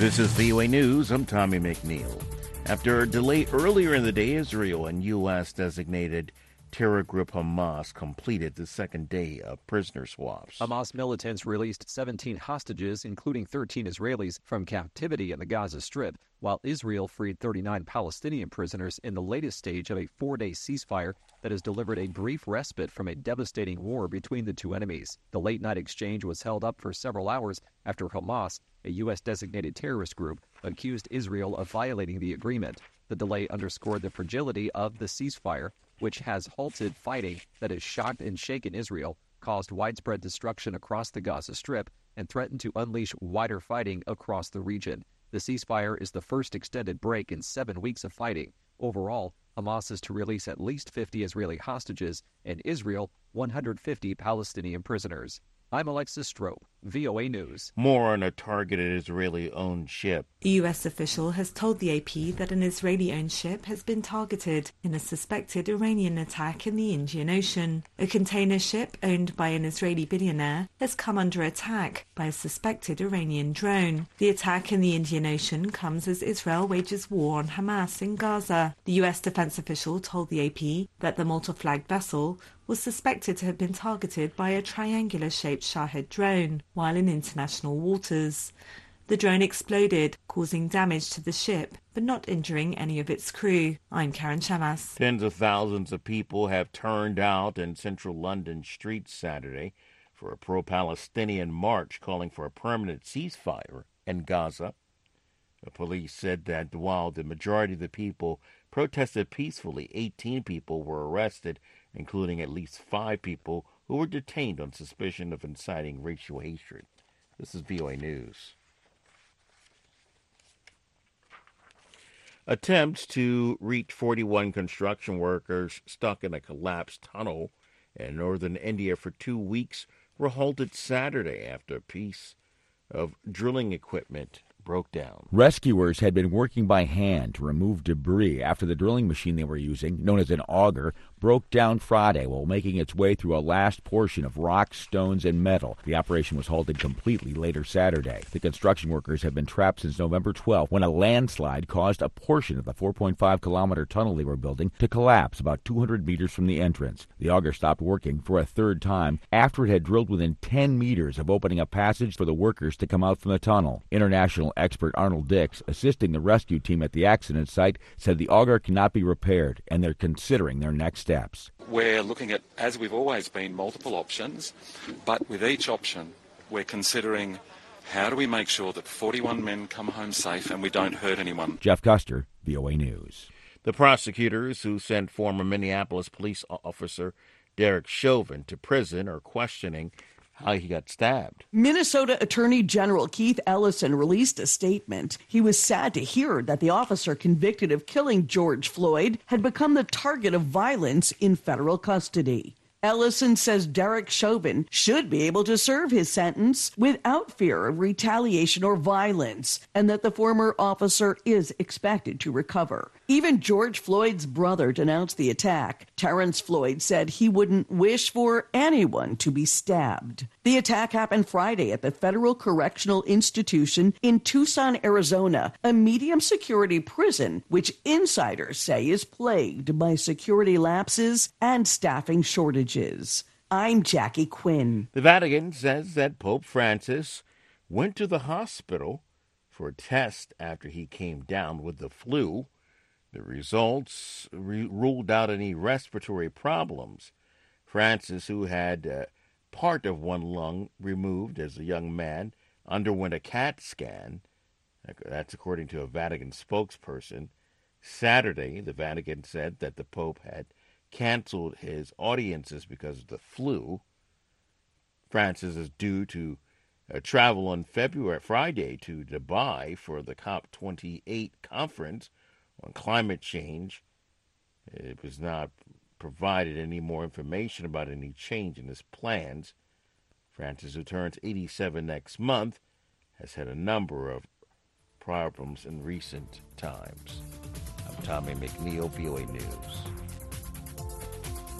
This is VOA News. I'm Tommy McNeil. After a delay earlier in the day, Israel and U.S. designated terror group Hamas completed the second day of prisoner swaps. Hamas militants released 17 hostages, including 13 Israelis, from captivity in the Gaza Strip, while Israel freed 39 Palestinian prisoners in the latest stage of a 4-day ceasefire that has delivered a brief respite from a devastating war between the two enemies. The late-night exchange was held up for several hours after Hamas, a U.S.-designated terrorist group, accused Israel of violating the agreement. The delay underscored the fragility of the ceasefire, which has halted fighting that has shocked and shaken Israel, caused widespread destruction across the Gaza Strip, and threatened to unleash wider fighting across the region. The ceasefire is the first extended break in 7 weeks of fighting. Overall, Hamas is to release at least 50 Israeli hostages and Israel 150 Palestinian prisoners. I'm Alexis Strope, VOA News. More on a targeted Israeli-owned ship. A U.S. official has told the AP that an Israeli-owned ship has been targeted in a suspected Iranian attack in the Indian Ocean. A container ship owned by an Israeli billionaire has come under attack by a suspected Iranian drone. The attack in the Indian Ocean comes as Israel wages war on Hamas in Gaza. The U.S. defense official told the AP that the Malta-flagged vessel was suspected to have been targeted by a triangular-shaped Shahed drone while in international waters. The drone exploded, causing damage to the ship, but not injuring any of its crew. I'm Karen Chamas. Tens of thousands of people have turned out in central London streets Saturday for a pro-Palestinian march calling for a permanent ceasefire in Gaza. The police said that while the majority of the people protested peacefully, 18 people were arrested, including at least 5 people who were detained on suspicion of inciting racial hatred. This is VOA News. Attempts to reach 41 construction workers stuck in a collapsed tunnel in northern India for 2 weeks were halted Saturday after a piece of drilling equipment broke down. Rescuers had been working by hand to remove debris after the drilling machine they were using, known as an auger, broke down Friday while making its way through a last portion of rocks, stones, and metal. The operation was halted completely later Saturday. The construction workers have been trapped since November 12 when a landslide caused a portion of the 4.5-kilometer tunnel they were building to collapse about 200 meters from the entrance. The auger stopped working for a third time after it had drilled within 10 meters of opening a passage for the workers to come out from the tunnel. International expert Arnold Dix, assisting the rescue team at the accident site, said the auger cannot be repaired and they're considering their next steps. We're looking at, as we've always been, multiple options, but with each option we're considering how do we make sure that 41 men come home safe and we don't hurt anyone. Jeff Custer, VOA News. The prosecutors who sent former Minneapolis police officer Derek Chauvin to prison are questioning how he got stabbed. Minnesota Attorney General Keith Ellison released a statement. He was sad to hear that the officer convicted of killing George Floyd had become the target of violence in federal custody. Ellison says Derek Chauvin should be able to serve his sentence without fear of retaliation or violence, and that the former officer is expected to recover. Even George Floyd's brother denounced the attack. Terrence Floyd said he wouldn't wish for anyone to be stabbed. The attack happened Friday at the Federal Correctional Institution in Tucson, Arizona, a medium-security prison which insiders say is plagued by security lapses and staffing shortages. I'm Jackie Quinn. The Vatican says that Pope Francis went to the hospital for a test after he came down with the flu. The results ruled out any respiratory problems. Francis, who had part of one lung removed as a young man, underwent a CAT scan. That's according to a Vatican spokesperson. Saturday, the Vatican said that the Pope had canceled his audiences because of the flu. Francis is due to travel on Friday to Dubai for the COP28 conference on climate change. It was not provided any more information about any change in his plans. Francis, who turns 87 next month, has had a number of problems in recent times. I'm Tommy McNeil, VOA News.